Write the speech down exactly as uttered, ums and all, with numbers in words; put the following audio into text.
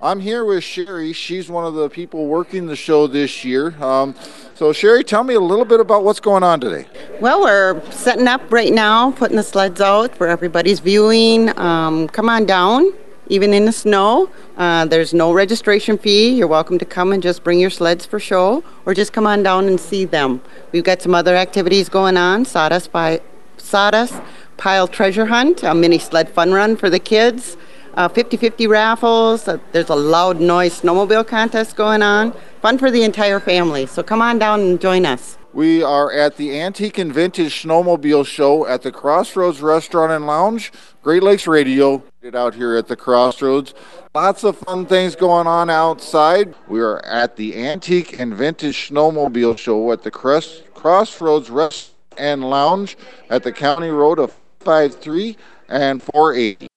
I'm here with Sherry. She's one of the people working the show this year. Um, so, Sherry, tell me a little bit about what's going on today. Well, we're setting up right now, putting the sleds out for everybody's viewing. Um, come on down, even in the snow. Uh, there's no registration fee. You're welcome to come and just bring your sleds for show, or just come on down and see them. We've got some other activities going on, Sawdust, by, Sawdust Pile Treasure Hunt, a mini sled fun run for the kids, uh, fifty fifty raffles. Uh, there's a loud noise snowmobile contest going on. Fun for the entire family. So come on down and join us. We are at the Antique and Vintage Snowmobile Show at the Crossroads Restaurant and Lounge. Great Lakes Radio it out here at the Crossroads. Lots of fun things going on outside. We are at the Antique and Vintage Snowmobile Show at the Cross- Crossroads Restaurant and Lounge at the County Road of five three and four eighty.